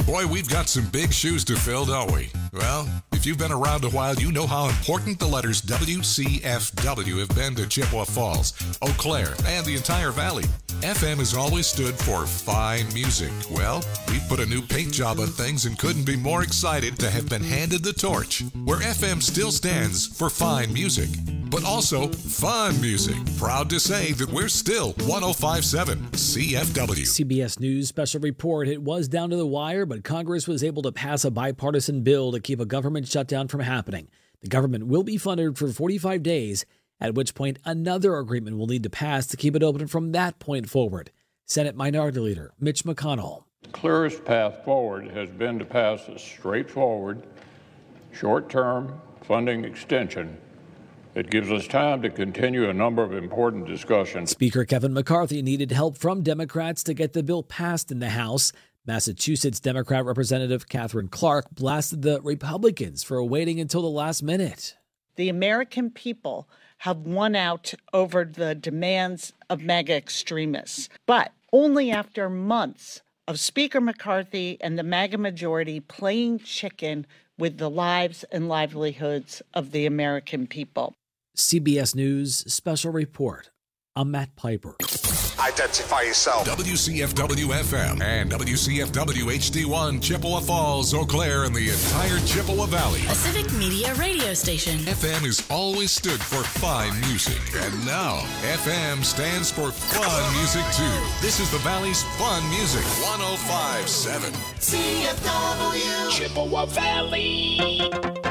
Boy, we've got some big shoes to fill, don't we? Well, if you've been around a while, you know how important the letters WCFW have been to Chippewa Falls, Eau Claire, and the entire valley. FM has always stood for fine music. Well, we've put a new paint job on things and couldn't be more excited to have been handed the torch, where FM still stands for fine music, but also fun music. Proud to say that we're still 105.7 CFW. CBS News special report. It was down to the wire, but Congress was able to pass a bipartisan bill to keep a government shutdown from happening. The government will be funded for 45 days, at which point another agreement will need to pass to keep it open from that point forward. Senate Minority Leader Mitch McConnell. The clearest path forward has been to pass a straightforward, short-term funding extension that gives us time to continue a number of important discussions. Speaker Kevin McCarthy needed help from Democrats to get the bill passed in the House. Massachusetts Democrat Representative Catherine Clark blasted the Republicans for waiting until the last minute. The American people have won out over the demands of MAGA extremists, but only after months of Speaker McCarthy and the MAGA majority playing chicken with the lives and livelihoods of the American people. CBS News special report. I'm Matt Piper. Identify yourself. WCFW-FM and WCFW-HD1, Chippewa Falls, Eau Claire, and the entire Chippewa Valley. A civic media radio station. FM has always stood for fine music. And now, FM stands for fun music, too. This is the Valley's fun music. 105.7 CFW. Chippewa Valley.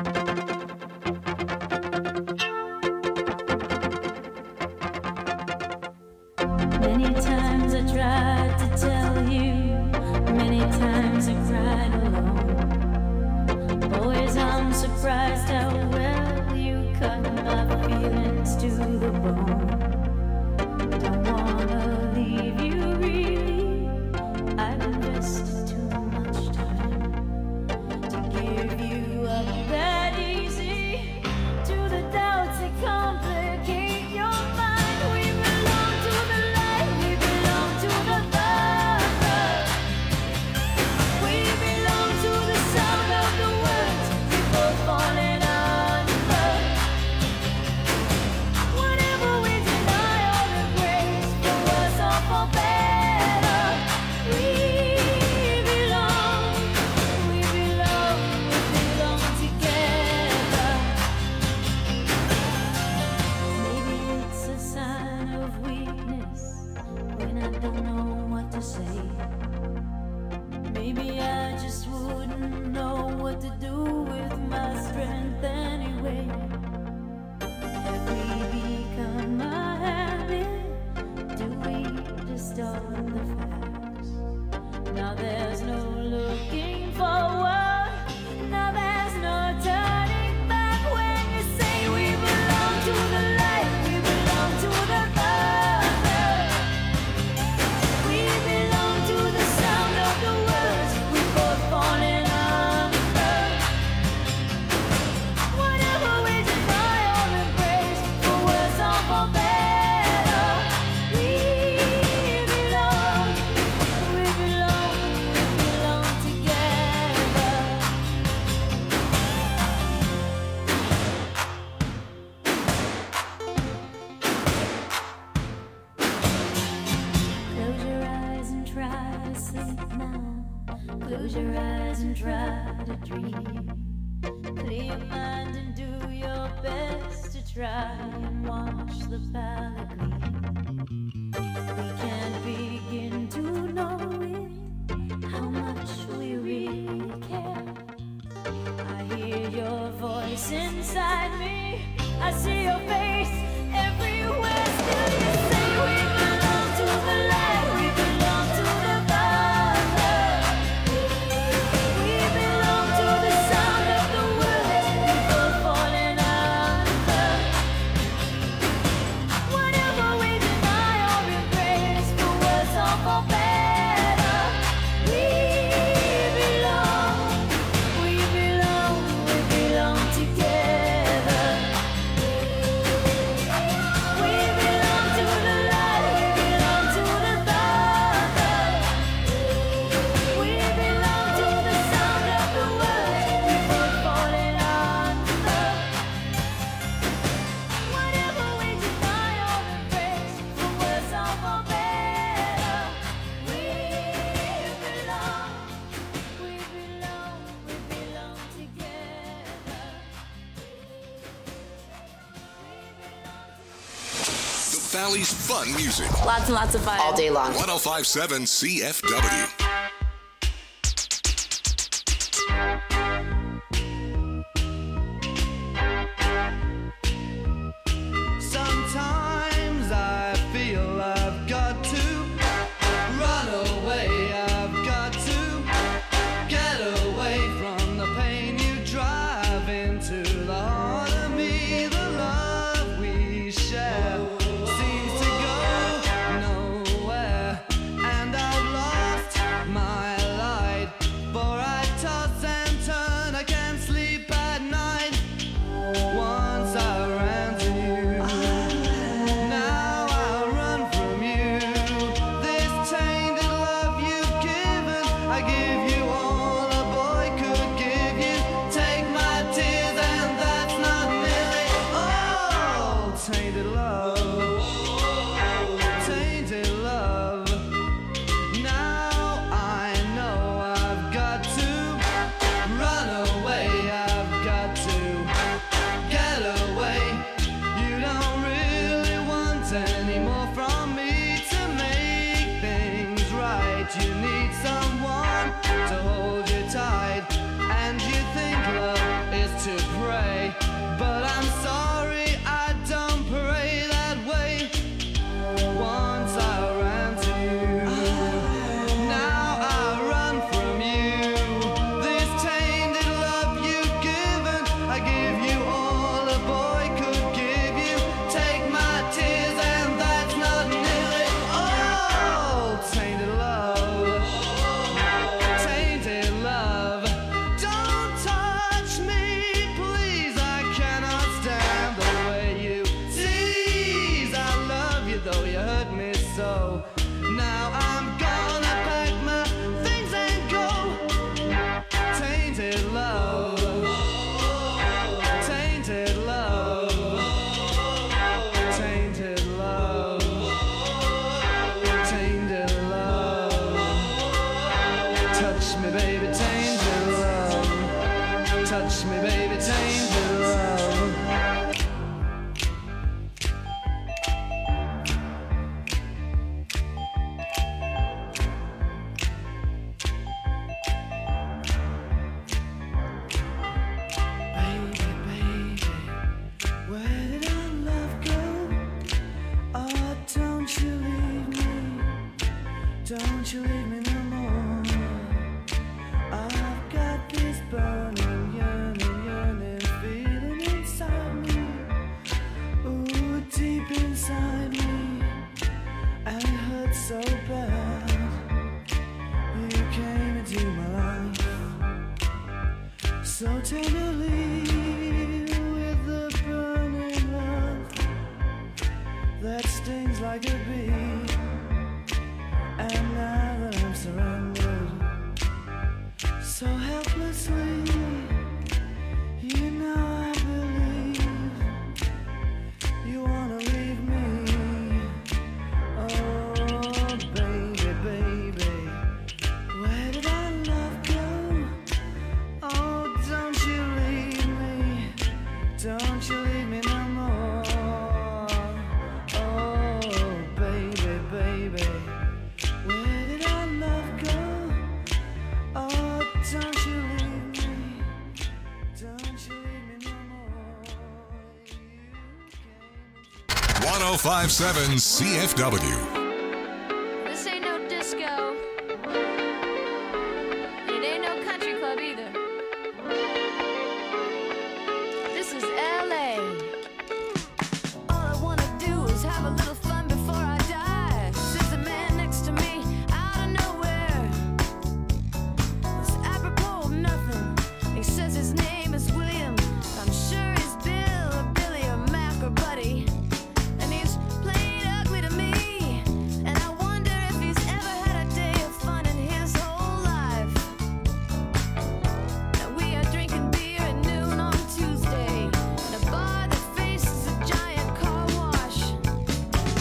Many times I tried to tell you, many times I cried alone. Always I'm surprised how well you cut my feelings to the bone. Don't wanna leave you really, I've invested too much time to give you up that easy to the doubts that complicate your mind. We belong to the light, we belong to the thunder. We belong to the sound of the words we both falling under. Whenever we deny all the grace, for worse or for better, we belong together. Maybe it's a sign of weakness when I don't know what to say. Maybe I just wouldn't know what to do with my strength anyway. Have we become a habit? Do we distort the facts? Now there's no looking forward. Now there's no turning back when you say we belong to the light, we belong to the thunder. We belong to the sound of the words we both falling under. Whatever we deny or embrace, for worse or for better, we belong together. Close your eyes and try to sleep now. Close your eyes and try to dream. Clear your mind and do your best to try and watch the palette gleam. We can't begin to know it, how much we really care. I hear your voice inside me, I see your face everywhere. Still you say we belong to the light, we belong to the thunder. We belong to the sound of the words we both falling under. Whatever we deny or embrace, for worse or for better, we belong together. Valley's fun music. Lots and lots of fun. All day long. 105.7 CFW. Sometimes I feel I've got to run away. I've got to get away from the pain you drive into the heart of me. The love we share seems to go nowhere, and I've lost my light. For I toss and turn, I can't sleep at night. Once I ran to you, now I run from you. This tainted love you've given, I give you all a boy could give you. Take my tears and that's not nearly all. Tainted love, tainted love. Now I know I've got to run away. I've got to get away. You don't really want any more from me to make things right. You need someone to hold you tight, and you think love is to pray. But I'm sorry, I don't pray that way. Once I ran to you, now I run from you. This tainted love you've given, I give you all a boy could give you. Take my tears and that's not nearly all. Tainted love, tainted love. Don't touch me, please. I cannot stand the way you tease. I love you though you hurt me so. Now I'm gonna pack my things and go. Tainted love, tainted love, tainted love, tainted love. Touch me, baby, tainted love. Touch me, baby, tainted love. Baby, baby, where did our love go? Oh, don't you leave me. Don't you leave me no more. I've got this burning, yearning feeling inside me. Ooh, deep inside me. And it hurts so bad. You came into my life so tenderly, with the burning love that stings like a bee. And now that I'm surrendered so helplessly, you know I believe you wanna leave me. Oh, baby, baby, where did our love go? Oh, don't you leave me. Don't you leave me no more. Oh, baby, baby, where did our love go? Oh, don't you leave me. Don't you leave me no more. You came 105.7 CFW. This ain't no disco. It ain't no country club either. This is LA. All I wanna do is have a little fun before I die. There's a man next to me out of nowhere. It's apropos of nothing. He says his name is William. I'm sure he's Bill or Billy or Mac or Buddy. And he's plain ugly to me. And I wonder if he's ever had a day of fun in his whole life. Now we are drinking beer at noon on Tuesday in a bar that faces a giant car wash.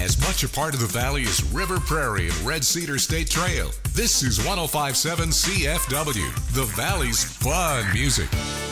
as much a part of the valley as River Prairie and Red Cedar State Trail. This is 105.7 CFW, the Valley's fun music.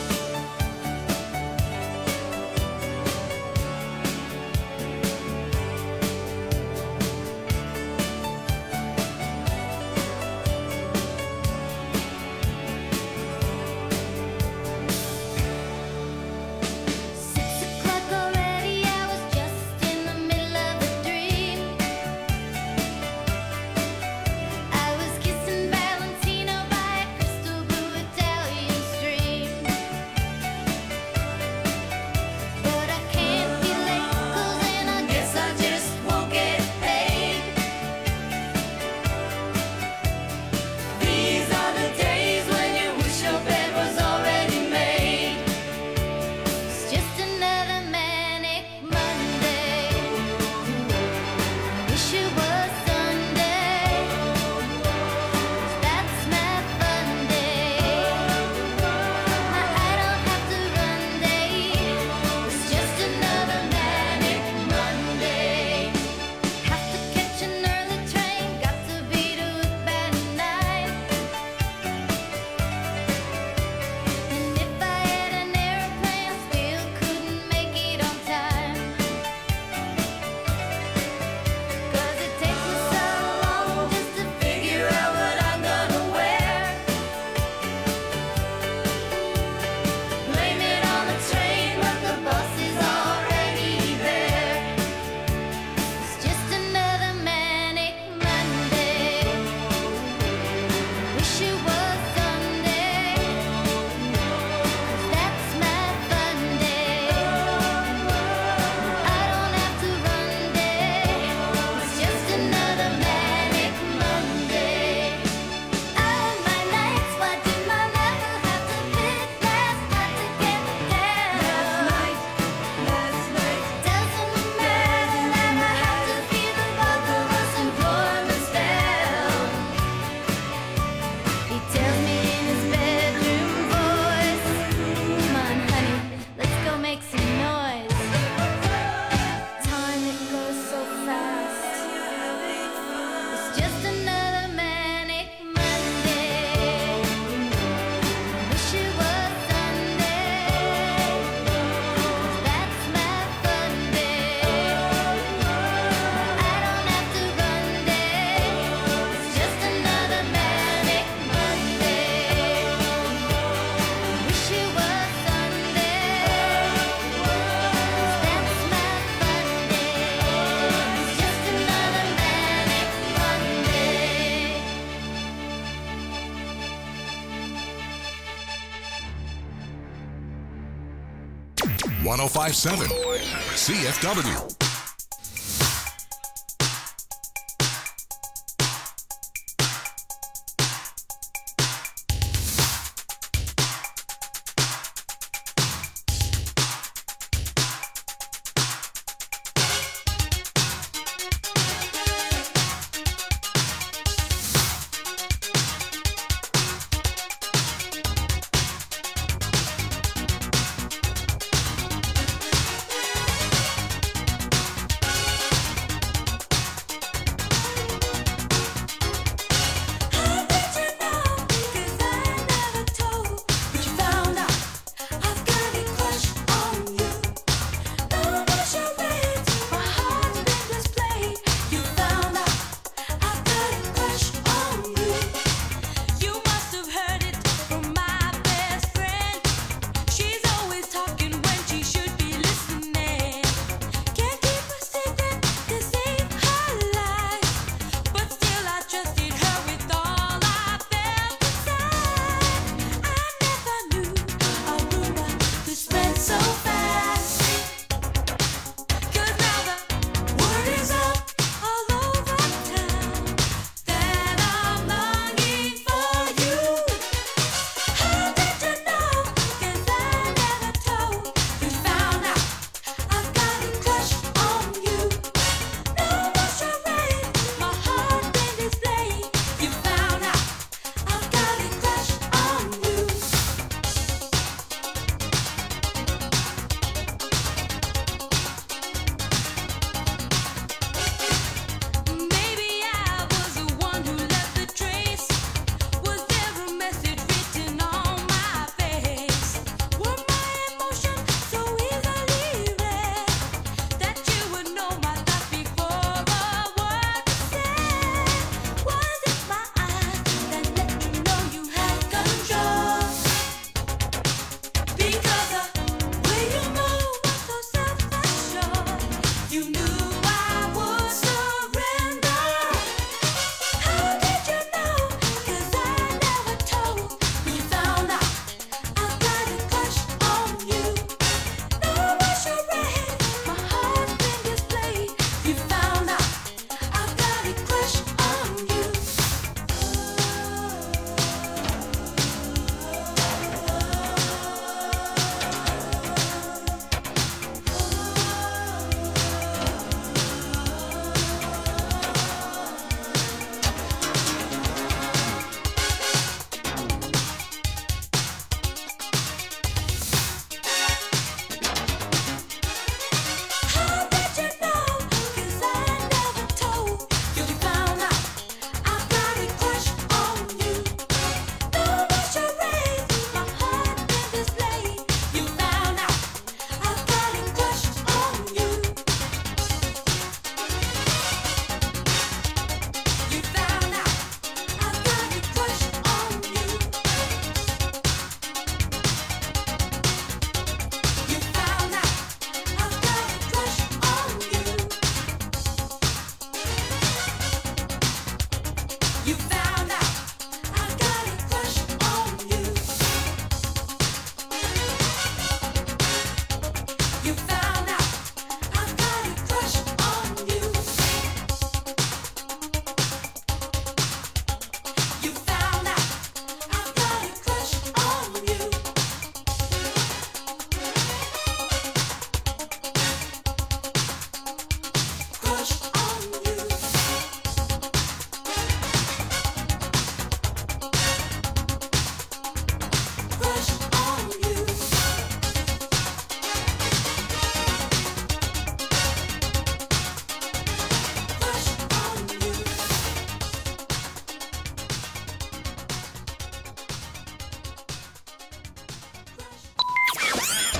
.1057 CFW.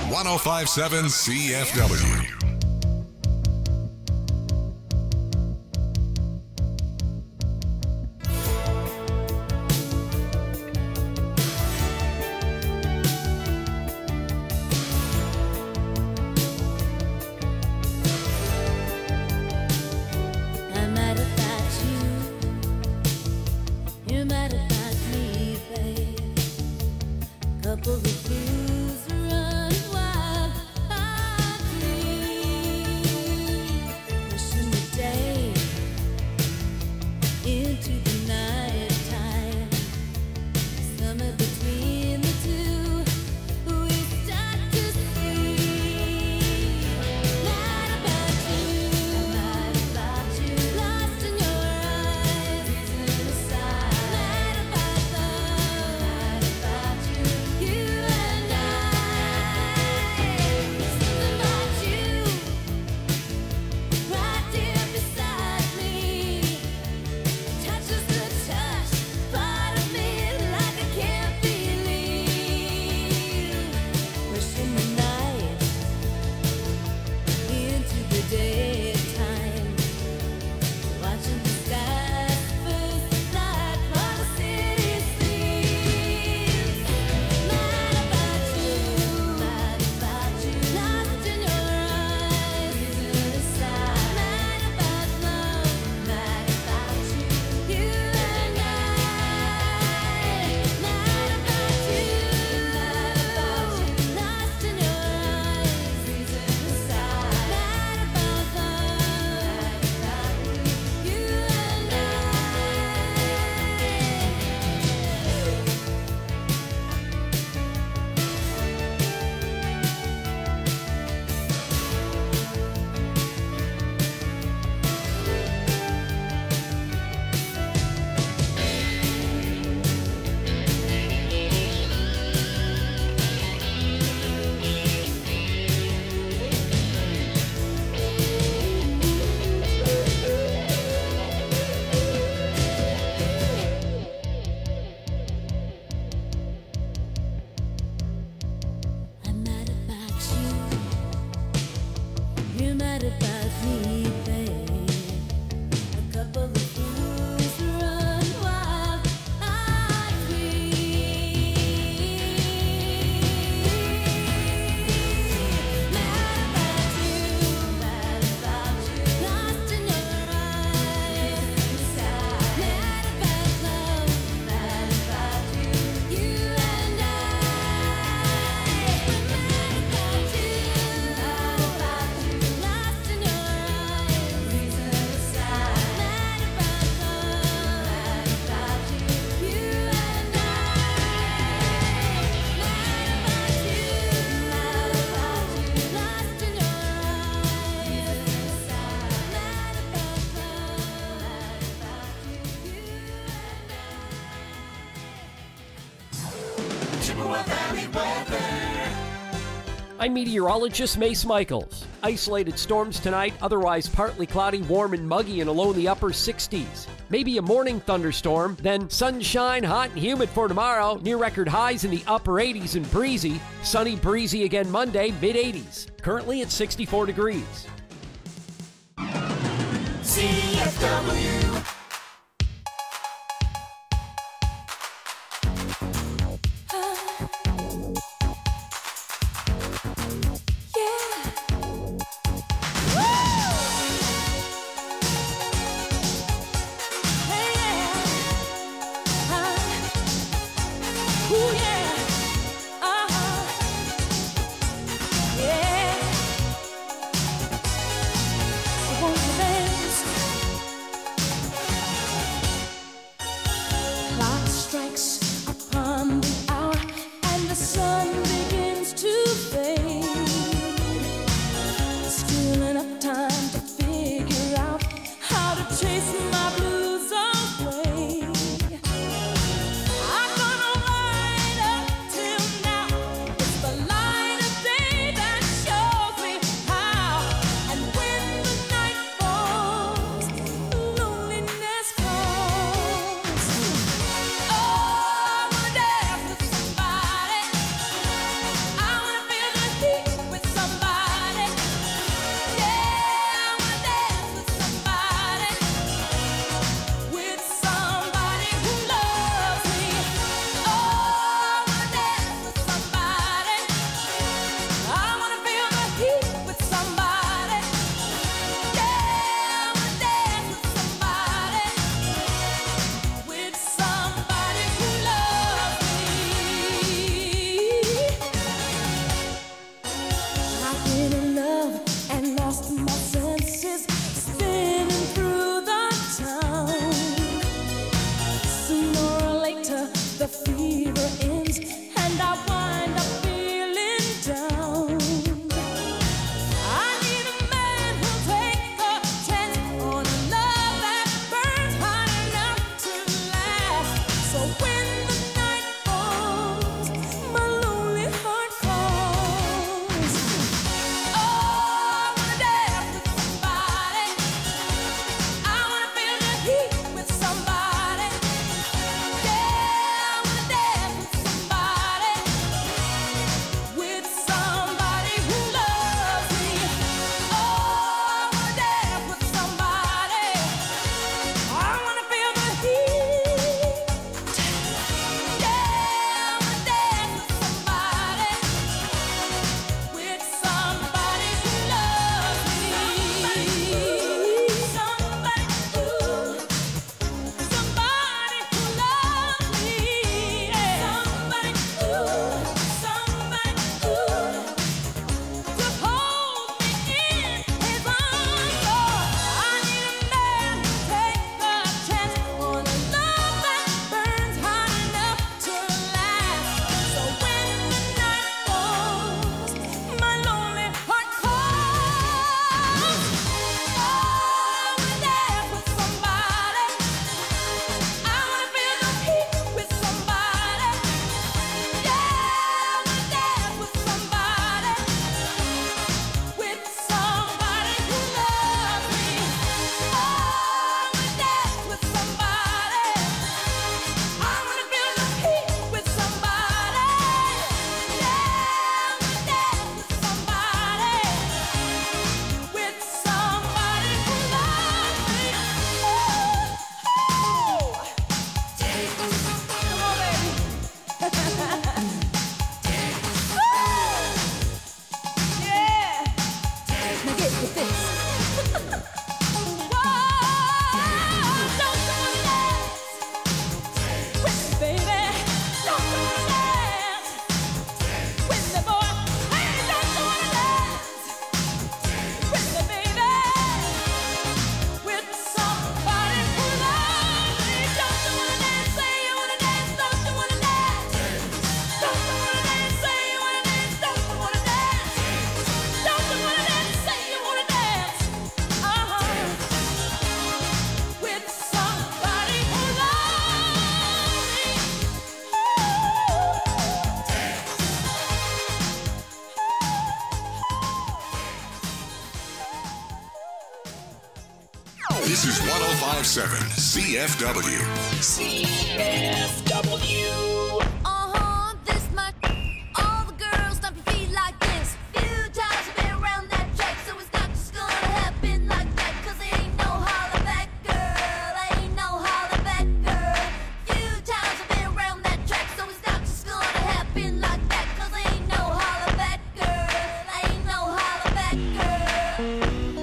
1057 CFW. I'm meteorologist Mace Michaels. Isolated storms tonight, otherwise partly cloudy, warm and muggy and a low in the upper 60s. Maybe a morning thunderstorm, then sunshine, hot and humid for tomorrow, near record highs in the upper 80s and breezy. Sunny, breezy again Monday, mid-80s. Currently at 64 degrees. CFW. This is 105.7 CFW. CFW. This much. All the girls stomp your feet like this. Few times I've been around that track, so it's not just gonna happen like that. 'Cause there ain't no holler back, girl. Ain't no holler back, girl. Few times I've been around that track, so it's not just gonna happen like that. 'Cause there ain't no holler back, girl. Ain't no holler back, girl.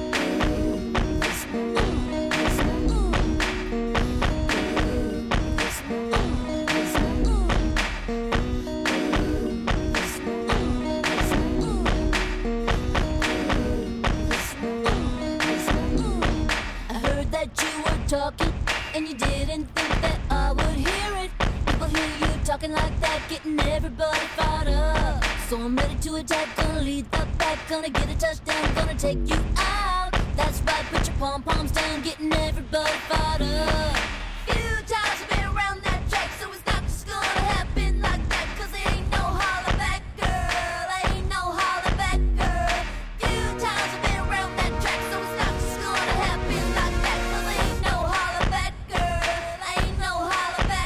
Talking, and you didn't think that I would hear it. People hear you talking like that, getting everybody fired up. So I'm ready to attack, gonna lead the pack, gonna get a touchdown, gonna take you out. That's right, put your pom-poms down, getting everybody fired up. Few times I've been around that track, so it's not just gonna happen like that. 'Cause there ain't no holler back, girl. Ain't no holler back, girl. Few times I've been around that track, so it's not just gonna happen like that. 'Cause there ain't no holler back, girl. Ain't no holler back,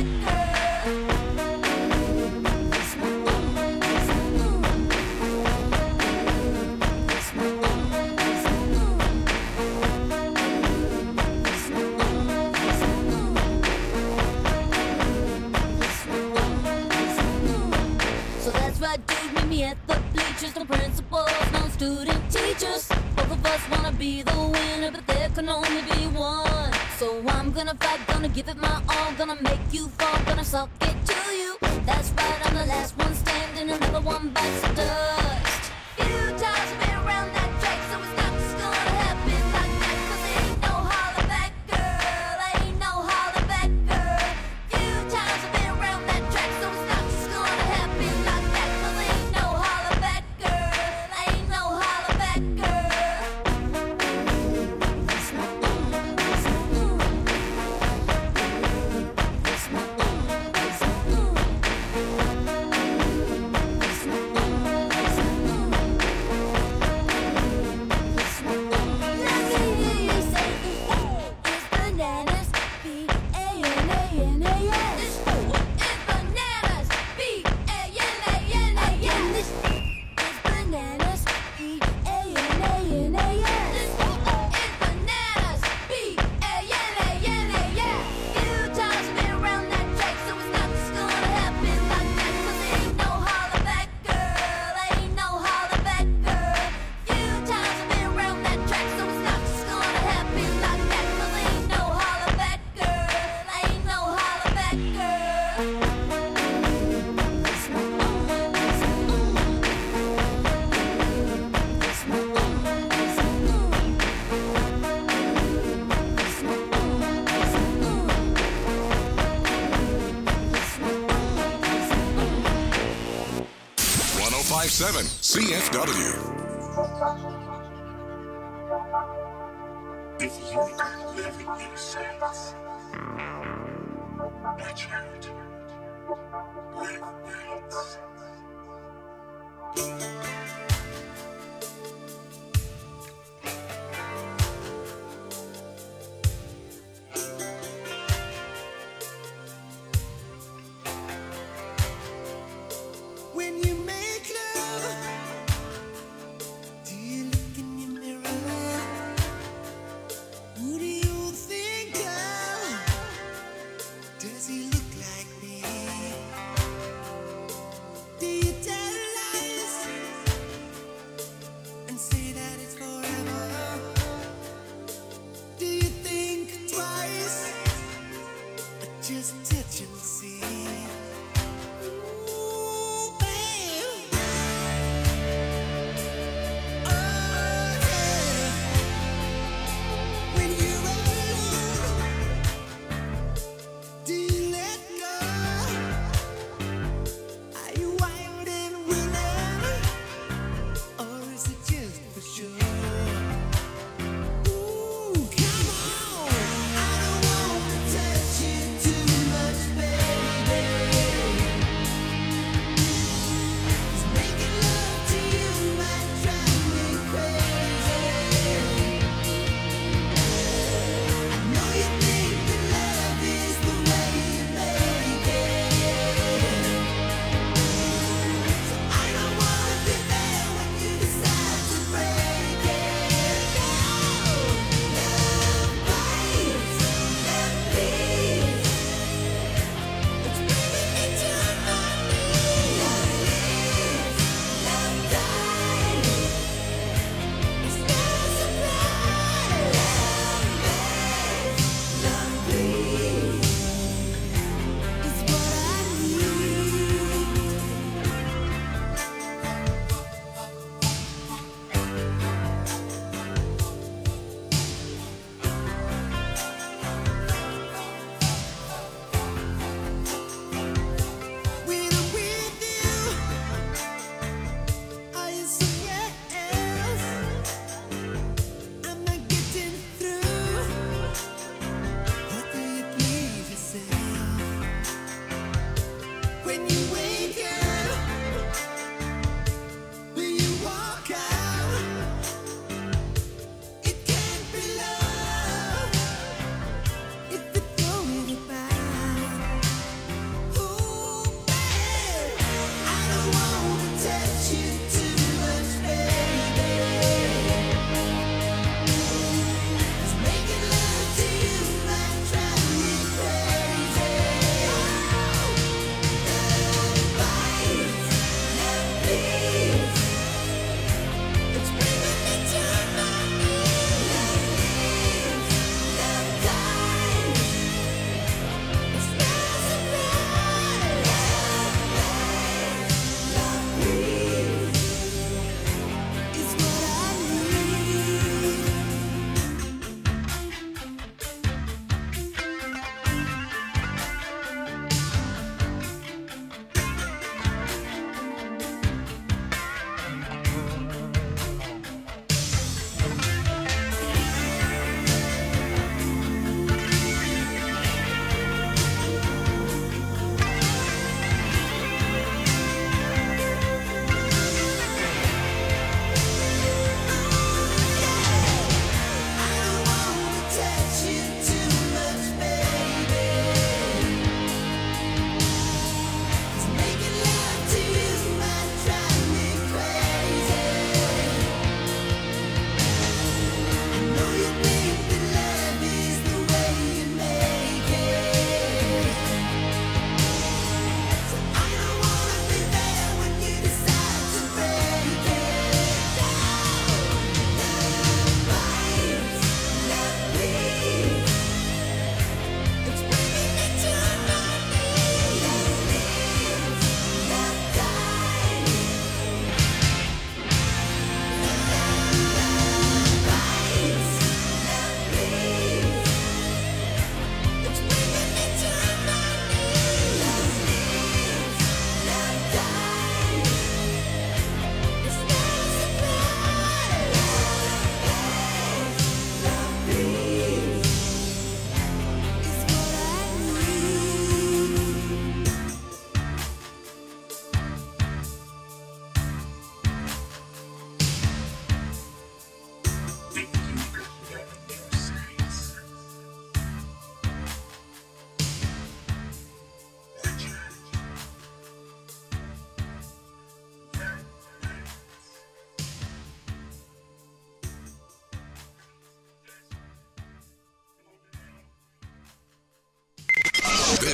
So that's right, dude, meet me at the bleachers. No principals, no student teachers. Both of us wanna be the winner, but there can only be one. So I'm gonna fight, gonna give it my all, gonna make you fall, gonna suck it to you. That's right, I'm the last one standing, another one bites the dust. Few times I've been around that track, so it's not just gonna happen like that. 'Cause there ain't no holler back, girl. Ain't no holler back, girl. Few times I've been around that track, so it's not just gonna happen like that. 'Cause there ain't no holler back, girl. Ain't no holler back, girl. 105.7 CFW. If you could live in innocence, Richard, live nights. When you make love, do you look in your mirror? Who do you think of? Does he look like me? Do you tell lies?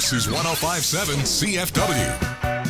This is 105.7 CFW.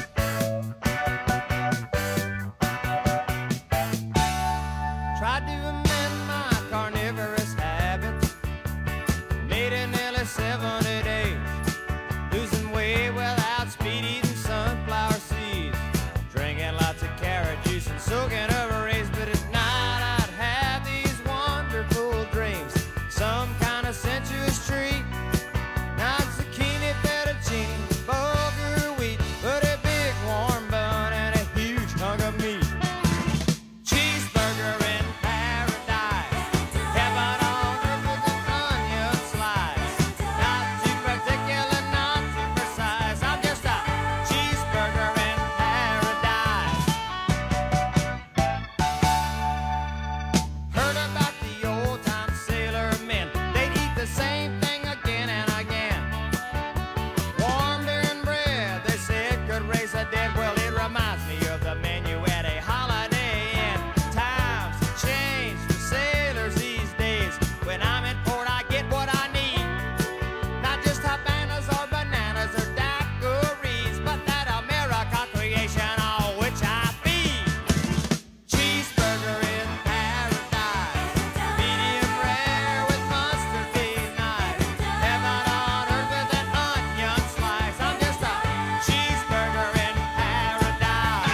Tried to amend my carnivorous habits. Made it nearly 70 days. Losing weight without speed, eating sunflower seeds. Drinking lots of carrot juice and soaking over rays. But at night I'd have these wonderful dreams. Some kind of sensuous treat. Not zucchini, fettuccine, bulgur wheat. But a big warm bun and a huge hunk of meat. Cheeseburger in paradise. Heaven on earth with an onion slice. Not too particular, not too precise. I'm just a cheeseburger in paradise. Heard about the old time sailor men. They'd eat the same thing again and again. Warm beer and bread, they said could raise the dead. Well, it reminds me of the menu at a Holiday Inn. Times have changed for sailors these days. When I'm in port, I get what I need. Not just Habanas or bananas or daiquiris, but that America creation on which I feed. Cheeseburger in paradise. Medium rare with mustard be nice. Heaven on earth with an onion slice. I'm just a cheeseburger in paradise.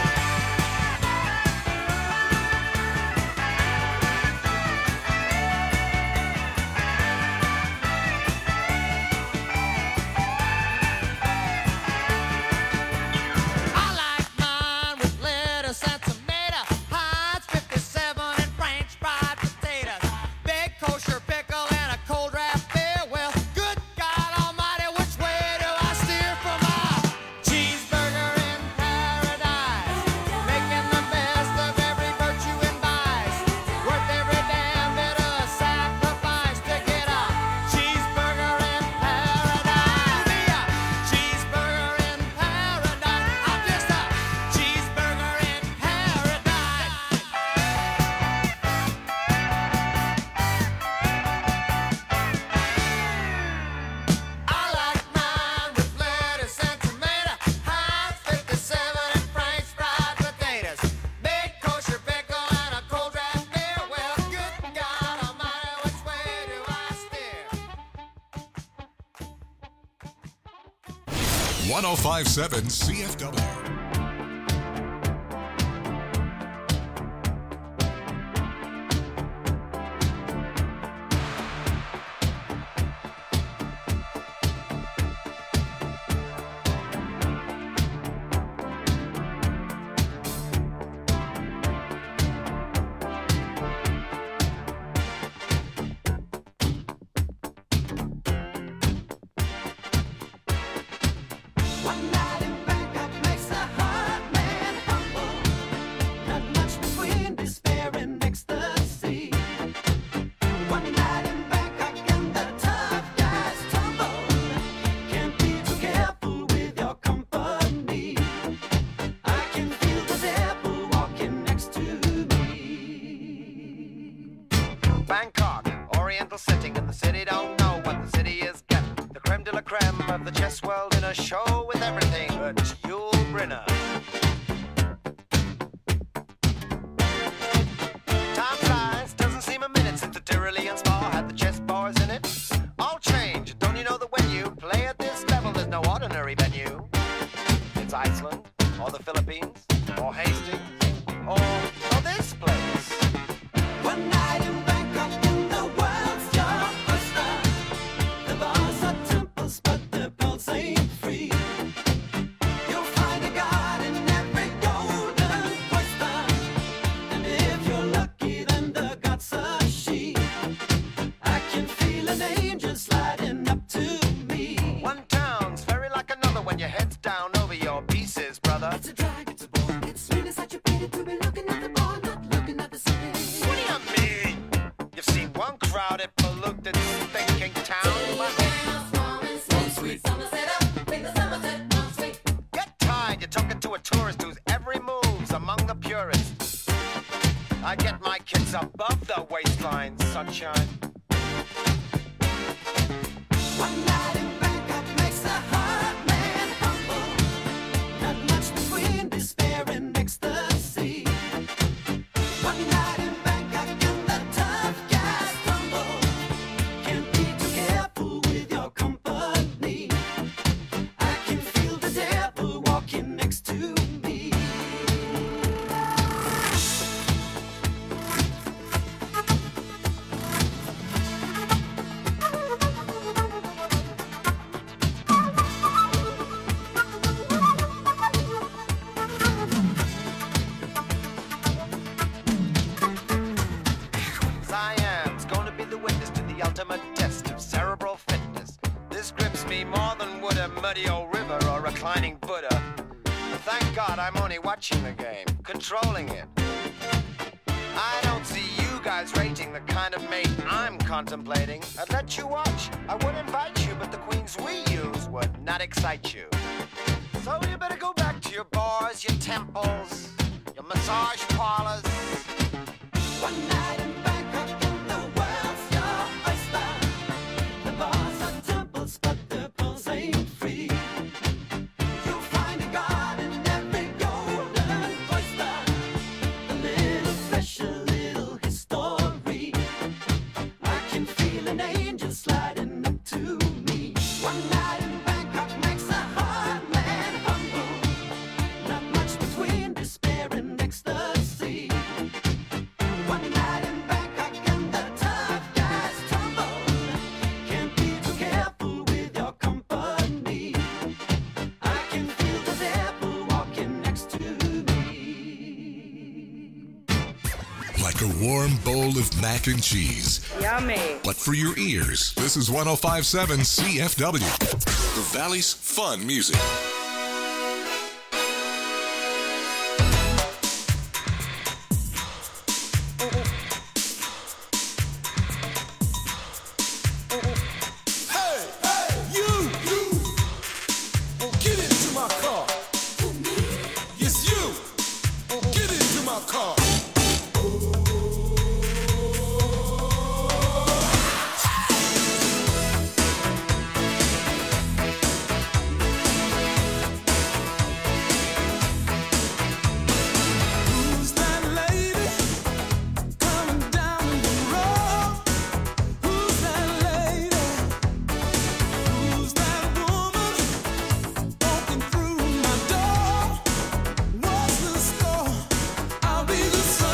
I like mine with lettuce and tomato, Heinz 57 and French fried potatoes, big kosher pickle and a cold draft beer. Well, good God Almighty, which way do I steer for my cheeseburger in paradise? Making the best of every virtue and vice, worth every damn bit of sacrifice to get a cheeseburger in paradise. Be a cheeseburger in paradise. I'm just a cheeseburger in paradise. I like mine with lettuce and tomato, Heinz 57 and French fried potatoes, big kosher pickle and a cold draft beer. Well, good God Almighty, which way do I steer? 105.7 CFW. One night in Bangkok makes a heart man humble. Not much between despair and ecstasy. One night in Bangkok and the tough guys tumble. Can't be too careful with your company. I can feel the devil walking next to me. Bangkok, oriental setting, and the city don't know what the city is getting. The creme de la creme of the chess world in a show with everything but Yul Brynner. Time flies, doesn't seem a minute since the Tyrolean Spa had the chess bars in it. All change, don't you know that when you play at this level, there's no ordinary venue? It's Iceland, or the Philippines, or Hastings, or this place. One night in Bangkok and the world's your oyster. The bars are temples, but the pulse ain't free. You'll find a god in every golden oyster. And if you're lucky, then the god's a she. I can feel an angel sliding up to me. One town's very like another when your head's down over your pieces, brother. It's a drag, it's a bore, it's really such a pity to be looking at the bar, not looking at the city. What do you mean? You've seen one crowded, polluted, thinking town. Get tired, you're talking to a tourist whose every move's among the purists. I get my kids above the waistline, sunshine. One night in Bangkok makes makes a hard man humble. Not much between despair and ecstasy. One night in Bangkok and the tough guys tumble. Can't be too careful with your company. I can feel the devil walking next to me. Siam's gonna be the witness to the ultimate test of cerebral fitness. This grips me more than would a muddy old river or a reclining Buddha. But thank God I'm only watching the game, controlling it. I don't see you guys rating the kind of mate I'm contemplating. I'd let you watch, I would invite you, but the queens we use would not excite you. So you better go back to your bars, your temples, your massage parlors. One night in Bangkok and the world's your oyster. The bars are temples, but the pearls ain't free. You'll find a god in every golden oyster. A little flesh, a little history. I can feel an angel sliding up to me. One night in Bangkok makes a hard man humble. Not much between despair and ecstasy. One night in Bangkok and the tough guys tumble. Can't be too careful with your company. I can feel the devil walking next to me. Like a warm bowl of mac and cheese. Yummy. But for your ears, this is 105.7 CFW, the Valley's fun music. Hey, you! Get into my car. Yes, you! Get into my car. Who's that lady coming down the road? Who's that lady? Who's that woman walking through my door? What's the score? I'll be the sun.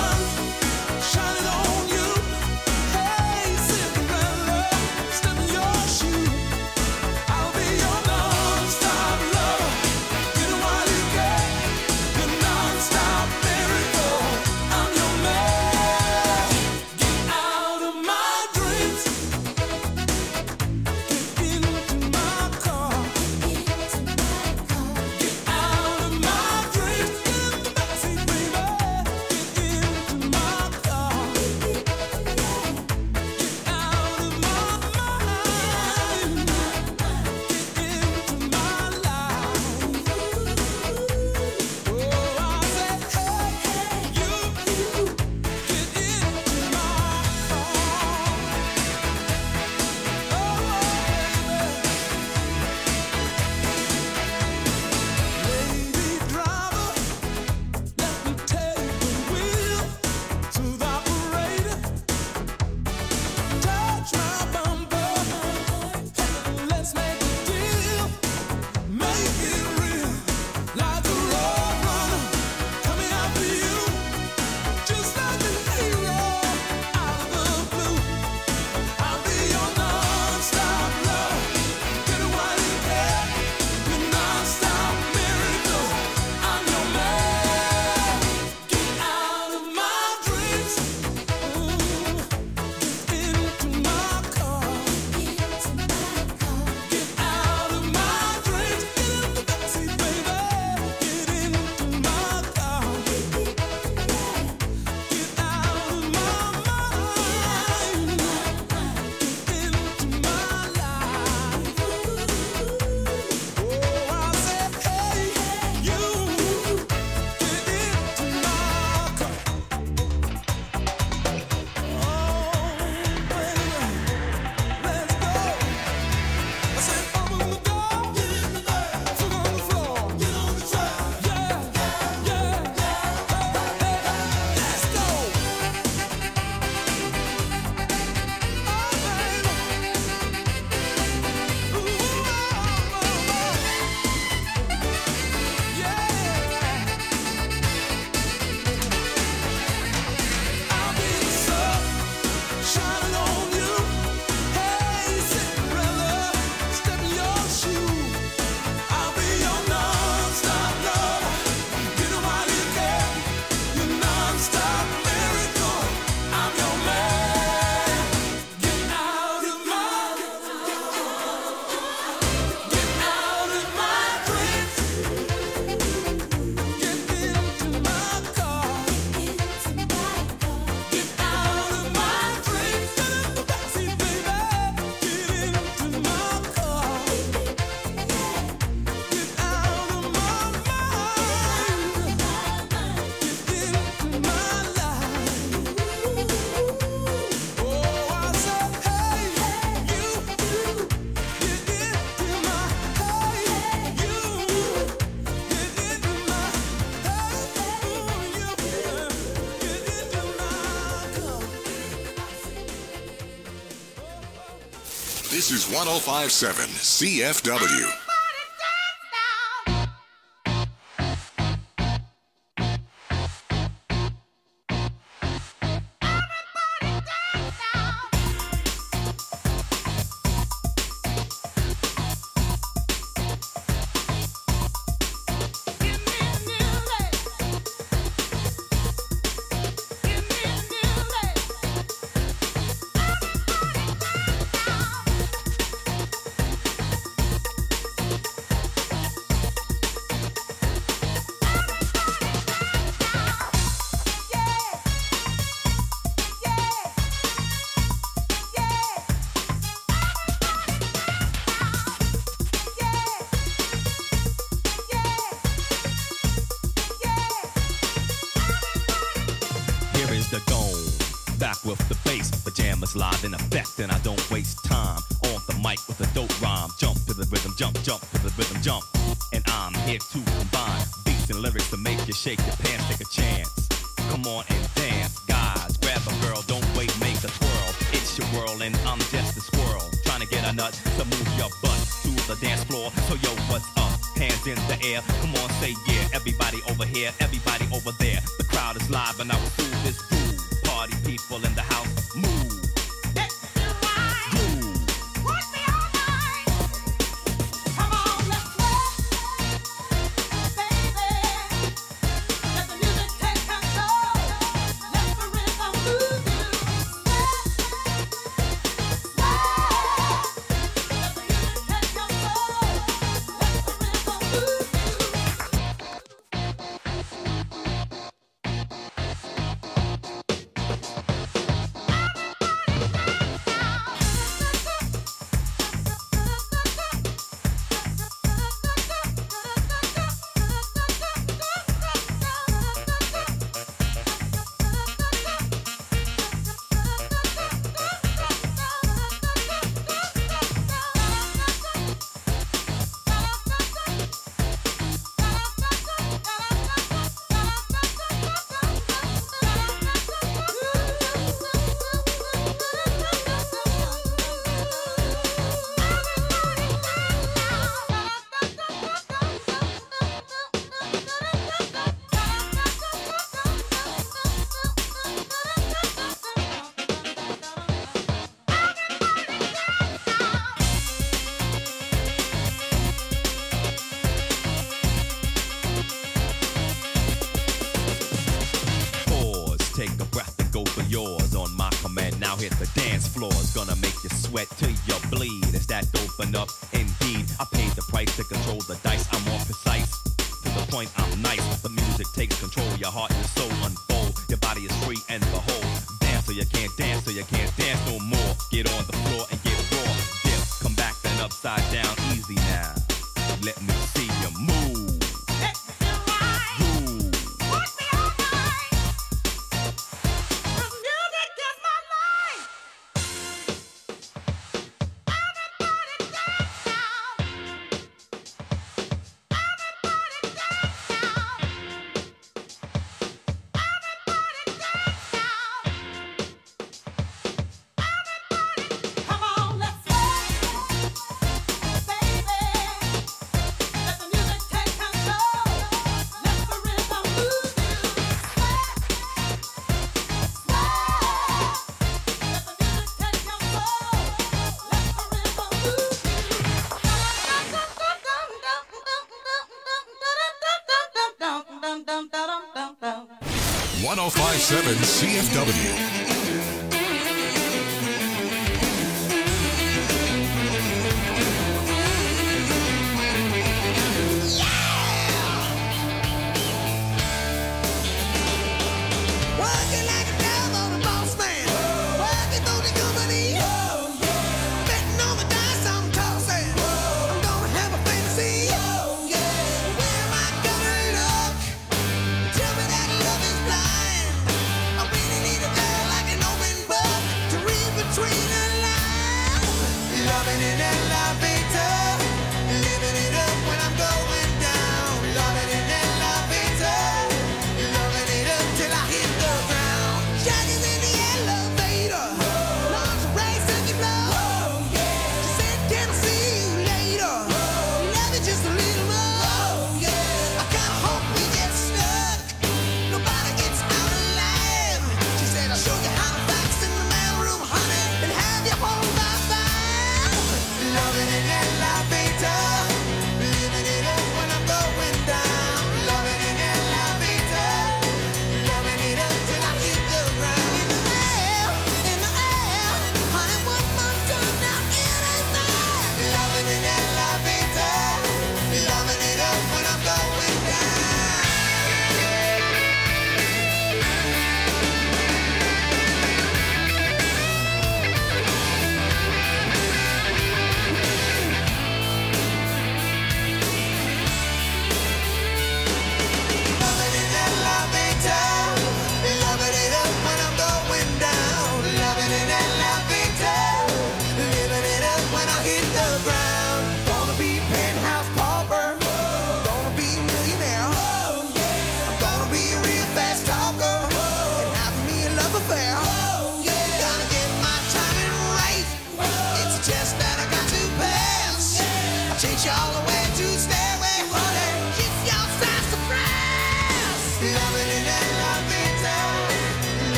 This is 105.7 CFW. The dome, back with the bass, pajamas live in effect, and I don't waste time on the mic with a dope rhyme. Jump to the rhythm, jump, jump to the rhythm, jump. And I'm here to combine beats and lyrics to make you shake your pants, take a chance. Come on and dance, guys, grab a girl, don't wait, make a twirl. It's your world and I'm just a squirrel, trying to get a nut to move your butt to the dance floor. So yo, what's up? Hands in the air, come on, say yeah. Everybody over here, everybody over there. The crowd is live and I will do this groove. Party people in the house, move. Hit the dance floor, it's gonna make you sweat till you bleed. Is that open up? Indeed, I paid the price to control the dice. I'm more precise, to the point I'm nice. The music takes control, your heart and soul unfold. Your body is free and behold. Dance so you can't dance, so you can't dance no more. Get on the floor and get raw. Dip, come back then upside down, easy now. Let me see you move. CFW. Tell me that love is blind. I really need a girl like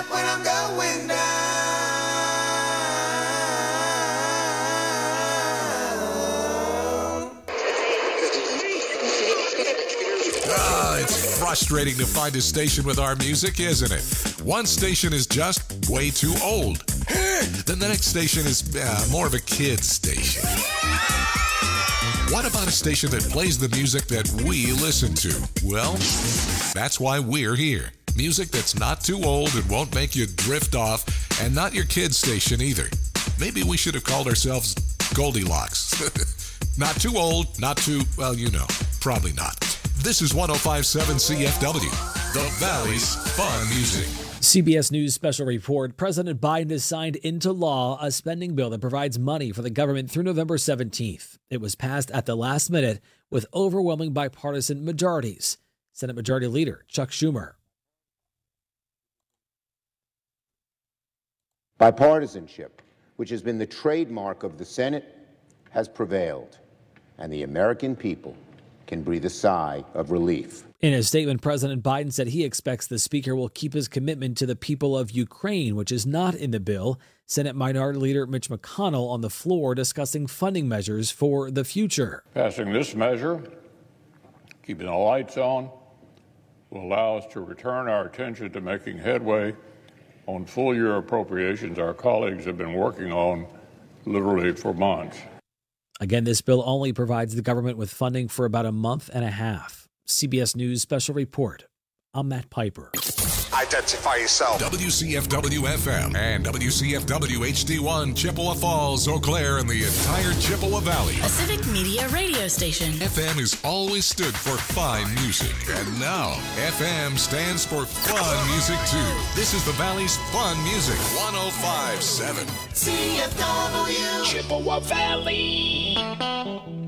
when I'm going down. It's frustrating to find a station with our music, isn't it? One station is just way too old. Then the next station is more of a kid's station. What about a station that plays the music that we listen to? Well, that's why we're here. Music that's not too old and won't make you drift off, and not your kid's station either. Maybe we should have called ourselves Goldilocks. Not too old, not too, well, you know, probably not. This is 105.7 CFW, the Valley's Fun Music. CBS News special report. President Biden has signed into law a spending bill that provides money for the government through November 17th. It was passed at the last minute with overwhelming bipartisan majorities. Senate Majority Leader Chuck Schumer. Bipartisanship, which has been the trademark of the Senate, has prevailed, and the American people can breathe a sigh of relief. In a statement, President Biden said he expects the speaker will keep his commitment to the people of Ukraine, which is not in the bill. Senate Minority Leader Mitch McConnell on the floor discussing funding measures for the future. Passing this measure, keeping the lights on, will allow us to return our attention to making headway on full-year appropriations our colleagues have been working on literally for months. Again, this bill only provides the government with funding for about a month and a half. CBS News special report. I'm Matt Piper. Identify yourself. WCFW FM and WCFW HD1, Chippewa Falls, Eau Claire, and the entire Chippewa Valley. A Civic Media radio station. FM has always stood for fine music. And now, FM stands for fun music, too. This is the Valley's Fun Music, 105.7. CFW. Chippewa Valley.